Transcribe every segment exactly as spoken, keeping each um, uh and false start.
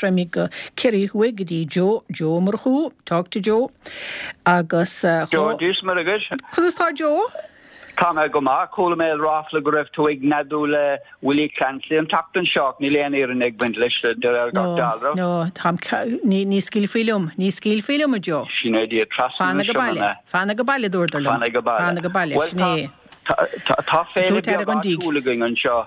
raimi go Kerry Wiggedy Joe Joe Marhu talk to Joe agus Joe dis mar agus Chutá Joe Tá go má chola mé ráfla go raibh tú ag nadúla Willie Clancy an taptan seach ní léana ar an ag bint leis de ar gachdáilra. No, tam ní ní scílfilm, ní scílfilm a Joe. Sinné dí trasna Fanna go baile, fanna go baile dúirtar le. Fanna go baile. Fanna go baile, sné. Tá féile beagúla going an seo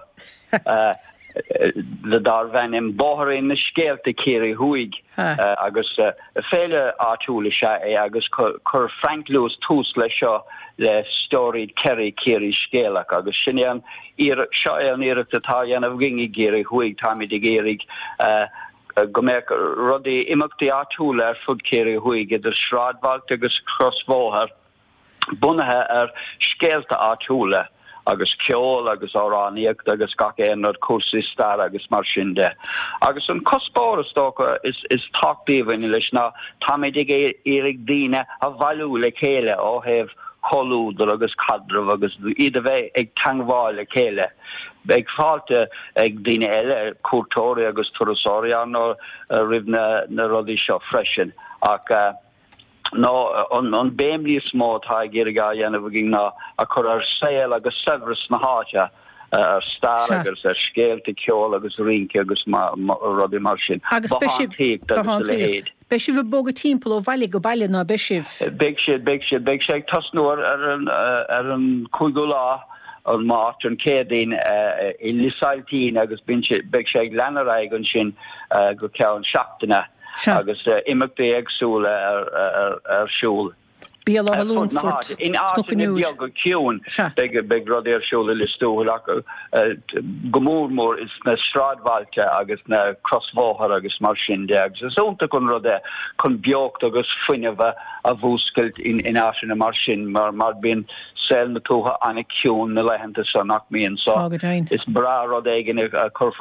le dar bhain in bóthar in na scéalta Kerry Huig agus féile áitiúla se é agus chur Frank Lewis tús le seo le storied Kerry Kerry scéalach agus sinne an ir seo an iireachta tá dhéanamh gingi Kerry Huig táimi de gérig go mé rudí imachtaí áitiúla ar fud Kerry Huig idir sráidbhalt agus crossbóthar bunathe ar scéalta áitiúla agus ceol agus áráníocht agus gacéan ar cuasaí star agus mar sin de. Agus an cospóras tócha is is táchtaíomhaine leis ná táid ag éirig daoine a bhailú le chéile ó hebh choulúdar agus cadramh agus iad a bheith ag tangmháil le chéile. Ag fáilte ag daoine eile cuairteoirí agus turasóirí nó ribh na na rudaí seo freisin ach no on on béimlí smó tá géirigá dhéanamh gin ná a chur ar saoil agus severas na háte ar star agus ar scéalta ceol agus rinci agus rudí mar sin. Agus beisibh beisibh bóga timppla ó bhaile go baile ná beisibh. Big siad, big siad, big siad tasnúir ar an ar an cúigú lá an mát an cédain i lisáiltíín agus big siad leanaráig an sin go ceann seachtainna. agus imachtaí agsúla ar siúl. Bíal á Lúnfort in áin beag go ciún beag rud ar siúla listúil ach gomórmór is na sráidbhailte agus na crossbóthar agus mar sin de agus is únta chun rud é chun beocht agus fuineh a bhúscailt in in áisina mar sin mar mar bíon sel na tútha anna ciún na leihananta san nach mííon so is bra rud éigen a curf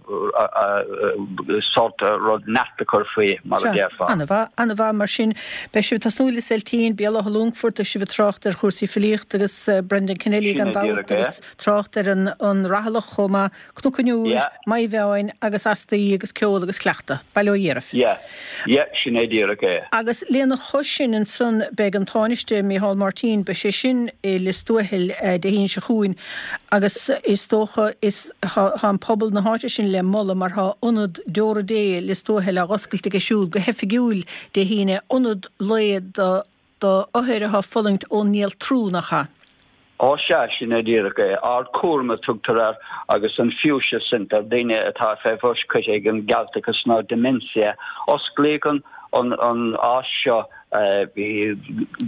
sort rud neta curfaí mar a déirfá. Anna bha anna bha mar sin beisiú tasúla seltíín bíal á Lúnfort a si bh trocht ar chuirsaí filiocht agus Brendan Kennelly an dáit agus trocht ar an an rathalach chuma cnúcaniúr mai bheáin agus astaí agus ceol agus cleachta bailó dhéarmh. Ja, ja, sin é díra é. Agus léana chosin an sun beag an táiste Micheál Martin be sé sin i listúhil de hín se chuin agus is tócha is ha an pobl na háte sin le molla mar ha unad deora dé listúhil a oscailte go siúil go hefigiúil de híine unad leiad do áhéire ha follingt ó níl trúnacha. Ó se sin a ddíracha ár cuarma tugtar agus an fiúse sinta daine atá fé bhos chuid ag an galtachas ná dementia os lécan an an ás seo bhí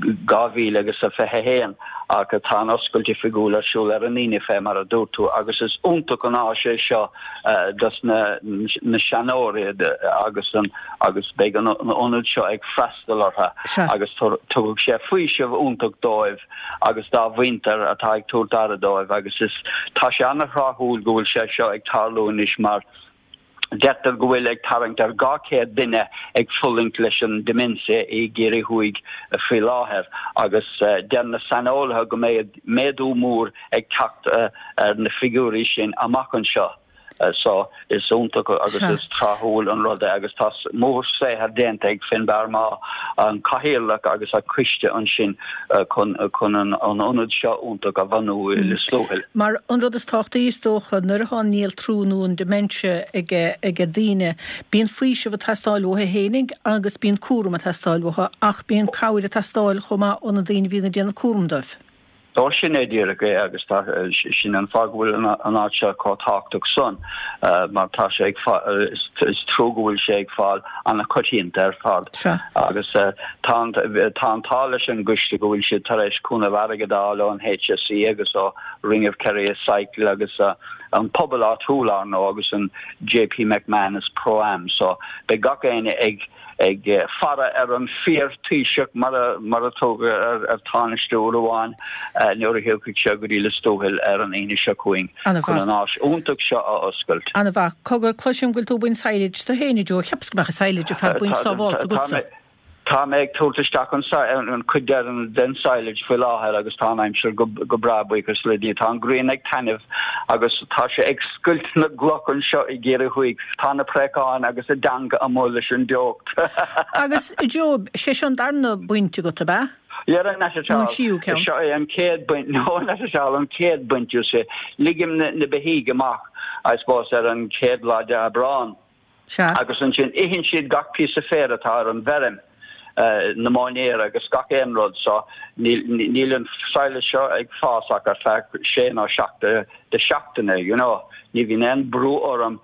gáhí agus a fethe héan ach tá oscailte fiúla siúil ar an íine fé mar a dúirtú agus is úntaach an á sé seo dus na na seanóirí agus an agus beag an ionad seo ag freistal ortha agus tugadh sé faoiseamh úntaach dóibh agus dá bhaintear atá ag túirtar a dóibh agus is tá sé annach ráthúil go bhfuil sé seo ag tarlúin is mar Detar go bhfuil ag tarint ar gacéad duine ag fullingt leis an dementia i Kerry Huig fé láthair agus den na sanoltha go méad méadú mór ag tacht ar na figúrí sin amach an seo. So is úntaach agus is tráthnúil an rud agus tá mór sé har déanta ag finbar má an caihéalach agus a cuiste an sin chun chun an ionad seo úntaach a bhanú i slóthil. Mar an rud is táchtaí tócha nuair a níl trúnú an dementia ag ag a daine bíon faoiseamh a testáilútha hénig agus bíon cuaram a testáilútha ach bíon cabhair a testáil chumá óna daine bhína déanana cuaramdóibh. Dá sin é díracha agus sin an fághfuil an áte có táchtach son mar tá sé is trógahfuil sé ag fáil anna cotíonnta ar fád agus tá tá leis an guiste go bhfuil sé tar éis cúna bharagadáil an H S C agus ó ringh Kerry cycle agus an pobl áúlá nó agus an J P McManus Pro-Am so be gacéine ag ag fara ar an fear tíiseach mar a tóga ar táneistú amháin nuair a hiúcaigh se go dtí le stóthil ar an aine seo chuing chun an áis úntaach seo a oscailt. Anna bha cogur cloisiom goil tú buin sailid do héine dú cheapscamach a sailid a fe buin sábháilta gutsa. Tá méid túltaisteach an chuidear an den silage fi láthair agus tá aimsir go brabuchas le dí tá green ag tanineh agus tá sé ag skult na glochan seo i ggéire chuig tána preáin agus a danga am leis an deocht. Agus Job sé an darna buinte go ba? Ja an an céad buint nó an céad buintú sé ligim na behíige amach ipós ar an céad láide a brán. Agus an sin ihinn siad gach pí a fératá an bherim. na mánéir agus gach éonrod so níl an saoile seo ag fásach ar fe sé ná seachta de seachtainna, you know. Ní bhín an brú orm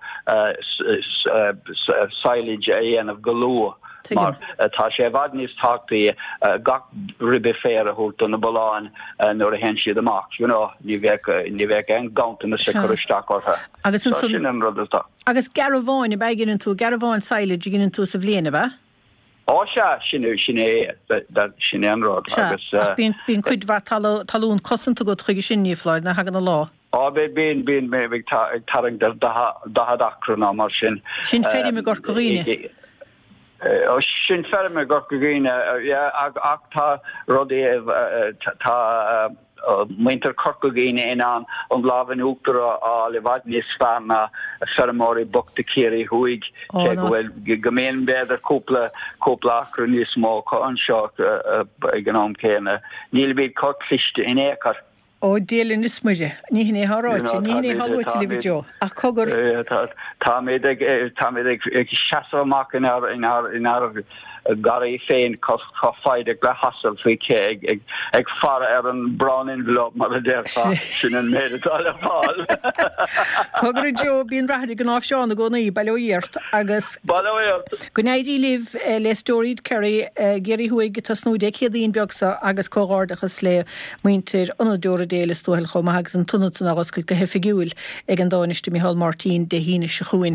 saoilid a dhéanamh go lua. Mar tá sé bhd níos táchtaí gach ribbe féar a thuúlta na boláin nuair a hen siad amach, you know, ní bheith an gantainna sa chuisteach ortha. Agus sin an rud atá. Agus garabháin i b ginn tú garabháin saoilid ginn tú sa bhléana ba? Á se sinú sin é sin anrád agus bín chuid bhar talún cosanta go chuige sin níomhláid na hagan na lá. Á bé bíon bíon mé bh tarang dar dahadacran á mar sin. Sin féidir me gur goghine. Ó sin féidir me gur goghine ach tá rudí tá muinter corcogéine in an an lávan útara a le bhaid níos fearna fermóí bokta céirí huig bhfuil gomén beidir cúpla cúpla acra níos mó an seo gnám céine. Níl bíad corcliste in écar. Ó déalinn is muide, ní hinné háráte, ní hinné háráte le bhideo. Ach cogur Tá méid ag seasamach in ar garí féin cos fáide le hasal fao cé ag fara ar an brown envelope mar a déirfa sin an méid atá fáil. Cogur Jo bíon rathir go náf seán a gcónaí bailíart agus Gnéidí libh le stóríd Kerry géirí thuig tá snúide chéadaíon beagsa agus cógárdachas le muintir anadúra déile stúil chomma agus an tunna agus go hefigiúil ag an dáiniste Micheál Martin de híine se chuin.